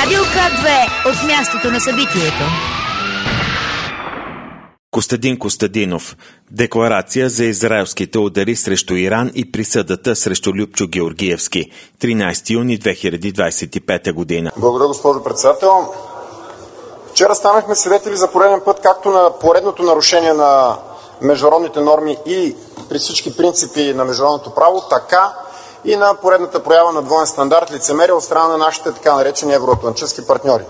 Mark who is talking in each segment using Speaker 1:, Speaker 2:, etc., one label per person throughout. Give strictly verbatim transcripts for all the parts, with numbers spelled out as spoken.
Speaker 1: Радио К две от мястото на събитието.
Speaker 2: Костадин Костадинов. Декларация за израелските удари срещу Иран и присъдата срещу Любчо Георгиевски. тринайсети юни две хиляди двайсет и пета година.
Speaker 3: Благодаря, госпожо председател. Вчера станахме свидетели за пореден път както на поредното нарушение на международните норми и при всички принципи на международното право, така и на поредната проява на двоен стандарт, лицемерие от страна на нашите така наречени евроатлантически партньори.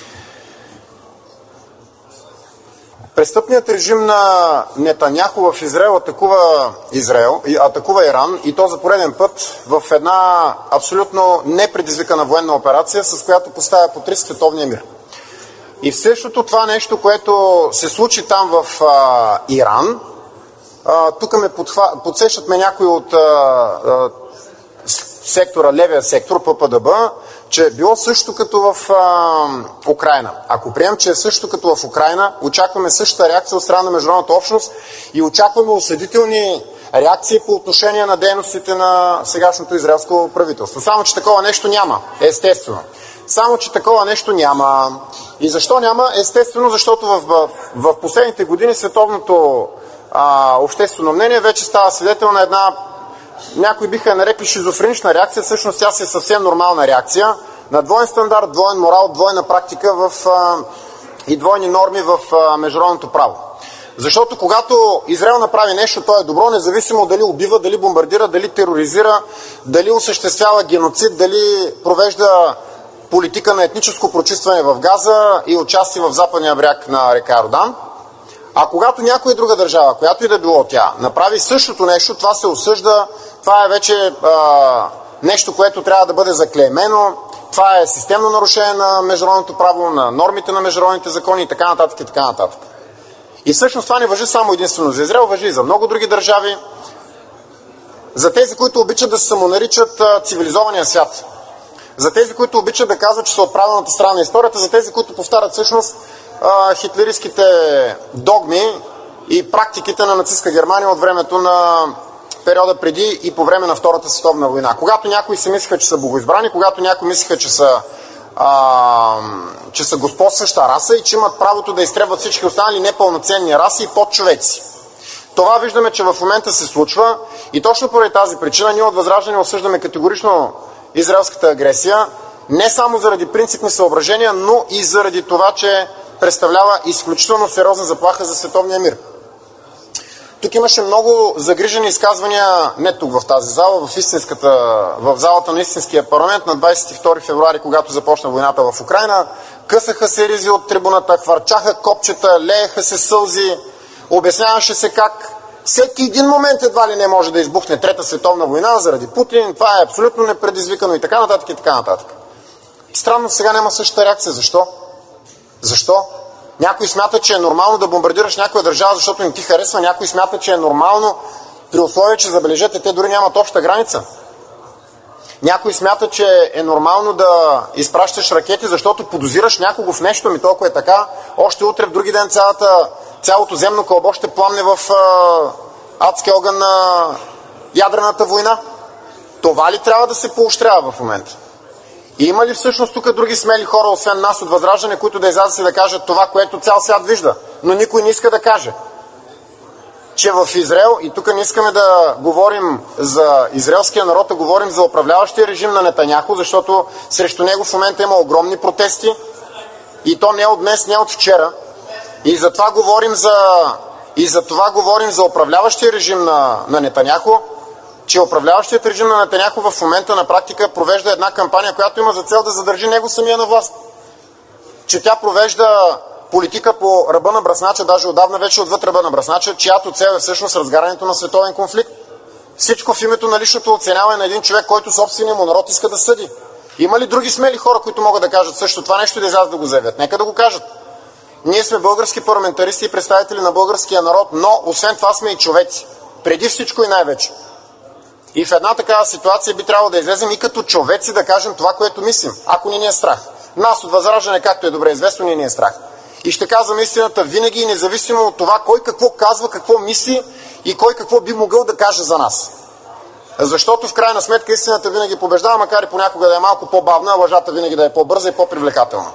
Speaker 3: Престъпният режим на Нетаняху в Израел атакува, Израел, атакува Иран, и то за пореден път в една абсолютно непредизвикана военна операция, с която поставя под риск световния мир. И в същото това нещо, което се случи там в а, Иран, а, тук ме подхва... подсещат ме някои от а, а, сектора, левия сектор, П П Д Б, че е било също като в а, Украйна. Ако приемем, че е също като в Украйна, очакваме същата реакция от страна на международната общност и очакваме осъдителни реакции по отношение на дейностите на сегашното израелско правителство. Само че такова нещо няма, естествено. Само че такова нещо няма. И защо няма? Естествено, защото в, в, в последните години световното а, обществено мнение вече става свидетел на една, някои биха я нарекли шизофренична реакция, всъщност тя си е съвсем нормална реакция на двоен стандарт, двоен морал, двойна практика в, а, и двойни норми в а, международното право. Защото когато Израел направи нещо, то е добро, независимо дали убива, дали бомбардира, дали тероризира, дали осъществява геноцид, дали провежда политика на етническо прочистване в Газа и участие в западния бряг на река Йордан. А когато някоя друга държава, която и да било тя, направи същото нещо, това се осъжда, това е вече а, нещо, което трябва да бъде заклеймено, това е системно нарушение на международното право, на нормите на международните закони и така нататък и така нататък. И всъщност това не важи само единствено за Израел, важи и за много други държави, за тези, които обичат да се самонаричат а, цивилизования свят. За тези, които обичат да казват, че са от правилната страна на историята, за тези, които повтарят всъщност а, хитлеристските догми и практиките на нацистска Германия от времето на периода преди и по време на Втората световна война. Когато някои си мислиха, че са богоизбрани, когато някои мислиха, че са, а, че са господстваща раса и че имат правото да изтребват всички останали непълноценни раси и подчовеци. Това виждаме, че в момента се случва и точно поради тази причина ние от Възраждане осъждаме категорично израелската агресия, не само заради принципни съображения, но и заради това, че представлява изключително сериозна заплаха за световния мир. Тук имаше много загрижени изказвания, не тук в тази зала, в, истинската, в залата на истинския парламент на двайсет и втори февруари, когато започна войната в Украйна. Късаха се ризи от трибуната, хвърчаха копчета, лееха се сълзи, обясняваше се как всеки един момент едва ли не може да избухне Трета световна война заради Путин, това е абсолютно непредизвикано и така нататък и така нататък. Странно, сега няма същата реакция. Защо? Защо? Някой смята, че е нормално да бомбардираш някоя държава, защото им ти харесва, някой смята, че е нормално при условие, че забележете, те дори нямат обща граница. Някой смята, че е нормално да изпращаш ракети, защото подозираш някого в нещо, ми толкова е така, още утре в други ден цялата цялото земно кълбо ще пламне в а, адския огън на ядрената война. Това ли трябва да се поощрява в момента? И има ли всъщност тук други смели хора, освен нас от Възраждане, които да излязат и да кажат това, което цял свят вижда, но никой не иска да каже? Че в Израел, и тук не искаме да говорим за израелския народ, а говорим за управляващия режим на Нетаняху, защото срещу него в момента има огромни протести, и то не от днес, не от вчера. И за това говорим за, и за, това говорим за управляващия режим на, на Нетаняху, че управляващият режим на Нетаняху в момента на практика провежда една кампания, която има за цел да задържи него самия на власт. Че тя провежда политика по ръба на бръснача, даже отдавна вече отвъд ръба на бръснача, чиято цел е всъщност разгарянето на световен конфликт. Всичко в името на личното оценяване на един човек, който собствения му народ иска да съди. Има ли други смели хора, които могат да кажат също това нещо и да излязат да го заявят? Нека да го кажат. Ние сме български парламентаристи и представители на българския народ, но освен това сме и човеци. Преди всичко и най-вече. И в една такава ситуация би трябвало да излезем и като човеци да кажем това, което мислим, ако ни ни е страх. Нас от Възраждане, както е добре известно, ни ни е страх. И ще казваме истината винаги и независимо от това кой какво казва, какво мисли и кой какво би могъл да каже за нас. Защото в крайна сметка истината винаги побеждава, макар и понякога да е малко по-бавна, а лъжата винаги да е по-бърза и по-привлекателна.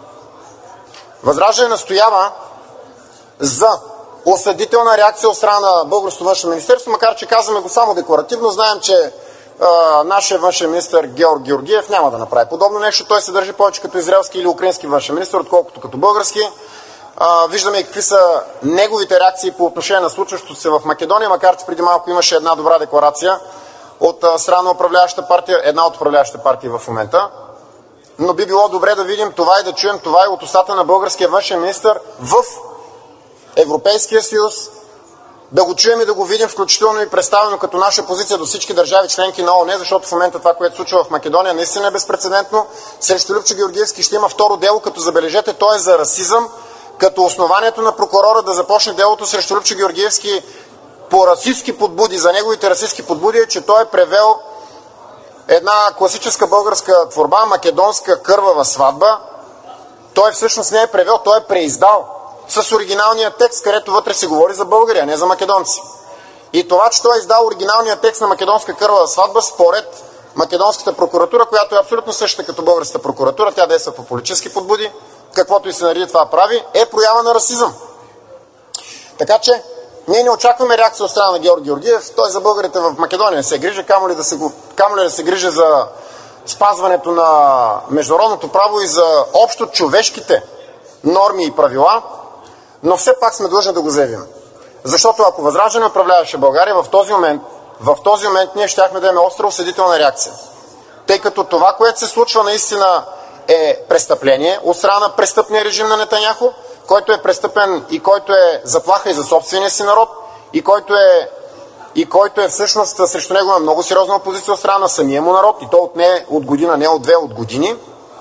Speaker 3: ВЪЗРАЖДАНЕ настоява за осъдителна реакция от страна на българското външно министерство, макар че казваме го само декларативно. Знаем, че а, нашия външен министър Георг Георгиев няма да направи подобно нещо. Той се държи повече като израелски или украински външен министър, отколкото като български. А, виждаме и какви са неговите реакции по отношение на случващото се в Македония, макар че преди малко имаше една добра декларация от а, страна на управляващата партия, една от управляващите партии в момента. Но би било добре да видим това и да чуем това и от устата на българския външен министър в Европейския съюз, да го чуем и да го видим, включително и представено като наша позиция до всички държави членки на ООН, защото в момента това, което се случва в Македония, наистина е безпрецедентно. Срещу Любчо Георгиевски ще има второ дело, като забележете, то е за расизъм, като основанието на прокурора да започне делото срещу Любчо Георгиевски по расистски подбуди, за неговите расистски подбуди е, че той е превел една класическа българска творба, македонска кървава сватба. Той всъщност не е превел, той е преиздал с оригиналния текст, където вътре се говори за българи, а не за македонци. И това, че той е издал оригиналния текст на македонска кървава сватба, според македонската прокуратура, която е абсолютно същата като българската прокуратура, тя действа по политически подбуди, каквото и се нареди това прави, е проява на расизъм. Така че ние не очакваме реакция от страна на Георг Георгиев. Той за българите в Македония не се грижи, камо ли да се, камо ли да се грижи за спазването на международното право и за общо човешките норми и правила, но все пак сме длъжни да го заявим. Защото ако ВЪЗРАЖДАНЕ управляваше България, в този момент, в този момент ние щяхме да имаме остра осъдителна реакция. Тъй като това, което се случва наистина е престъпление от страна на престъпния режим на Нетаняху, който е престъпен и който е заплаха и за собствения си народ, и който е, и който е всъщност срещу него на много сериозна опозиция от страна на самия му народ, и то от не от година, не от две, от години.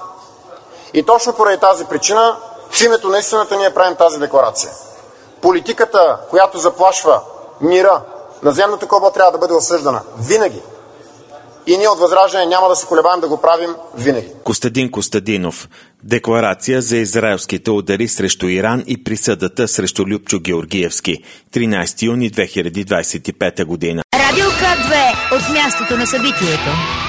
Speaker 3: И точно поради тази причина в името на истината ние правим тази декларация. Политиката, която заплашва мира на земната кълбо, трябва да бъде осъждана винаги. И ние от ВЪЗРАЖДАНЕ няма да се колебаем да го правим винаги.
Speaker 2: Костадин Костадинов. Декларация за израелските удари срещу Иран и присъдата срещу Любчо Георгиевски. тринайсети юни две хиляди двадесет и пета година.
Speaker 1: Радио К две от мястото на събитието.